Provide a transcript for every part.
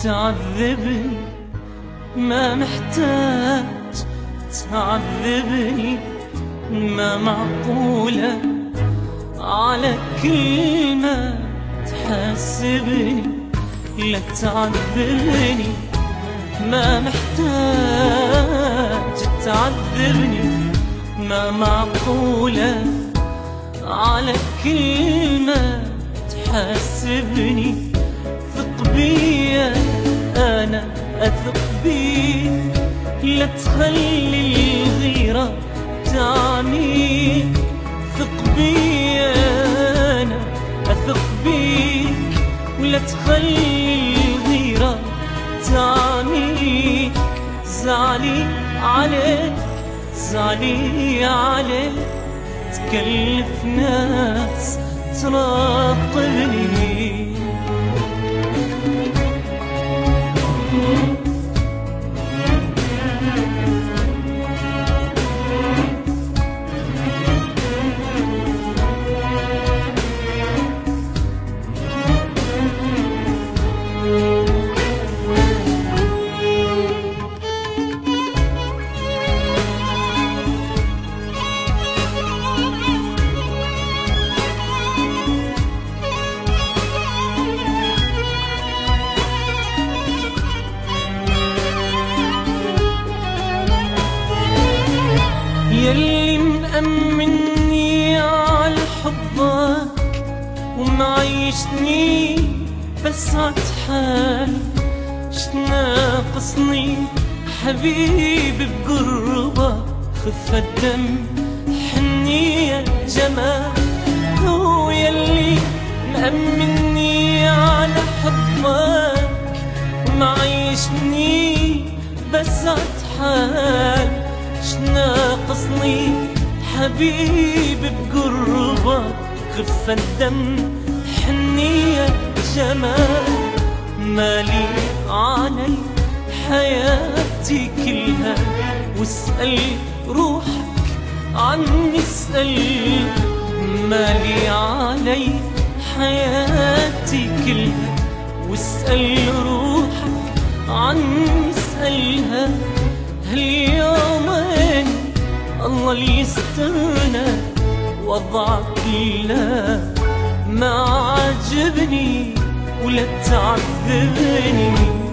تعذبني، ما محتاج تعذبني، ما معقولة على كلمة تحسبني. لا تعذبني، ما محتاج تعذبني، ما معقولة على كلمة تحسبني. ثق بيا أنا أثق بيك، لا تخلي الغيرة تعميك. ثق بيا أنا أثق بيك، ولا تخلي الغيرة تعميك. زعلي عليك زعلي عليك، تكلف ناس تراقبني. يلي مأمني على حبك ومعيشني بسعة حال، شناقصني حبيبي بقربك؟ خفة دم حنية جمال. هو يلي مأمني على حبك ومعيشني بسعة حال، شناقصني حبيبي بقربك؟ خفة الدم حنية جمال. مالي علي حياتي كلها، واسأل روحك عني اسأل. مالي علي حياتي كلها، واسأل روحك عني اسألها. هاليومين الله يسترنا، وضعك لا ما عجبني، ولا تعذبني.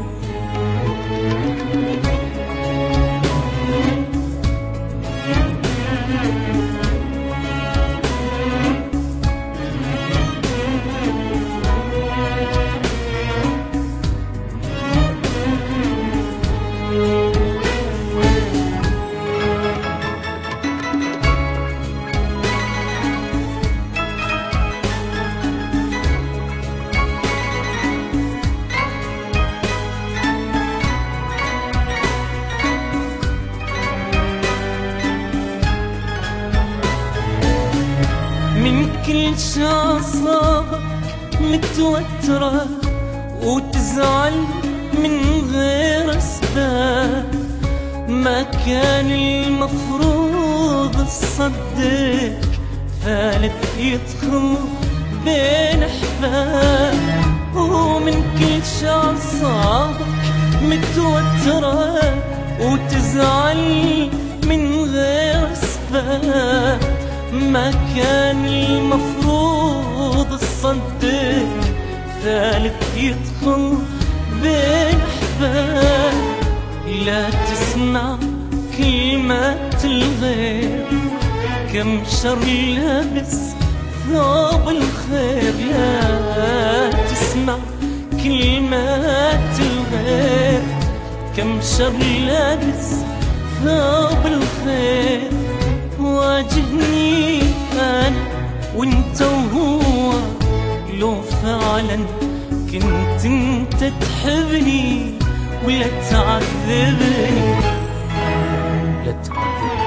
من كل شاصك متوترة وتزعل من غير أسباب، ما كان المفروض تصدق ثالث يدخل بين أحباب. ومن كل شاصك متوترة وتزعل من غير أسباب، ما كان المفروض تصدق ثالث يدخل بين أحباب. لا تسمع كلمات الغير، كم شر لابس ثوب الخير. لا تسمع كلمات الغير، كم شر لابس ثوب الخير. واجهني أنا وانت وهو، لو فعلا كنت انت تحبني، ولا تعذبني لا تعذبني.